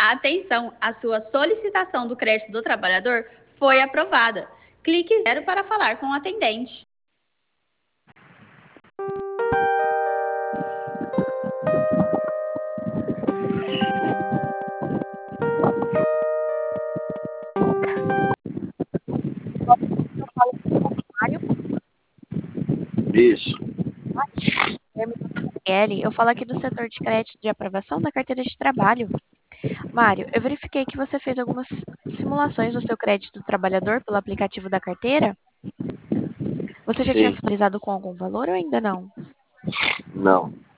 Atenção, a sua solicitação do crédito do trabalhador foi aprovada. Clique 0 para falar com o atendente. Isso. Eu falo aqui do setor de crédito de aprovação da carteira de trabalho. Mário, eu verifiquei que você fez algumas simulações do seu crédito do trabalhador pelo aplicativo da carteira. Você já tinha Sim. finalizado com algum valor ou ainda não? Não.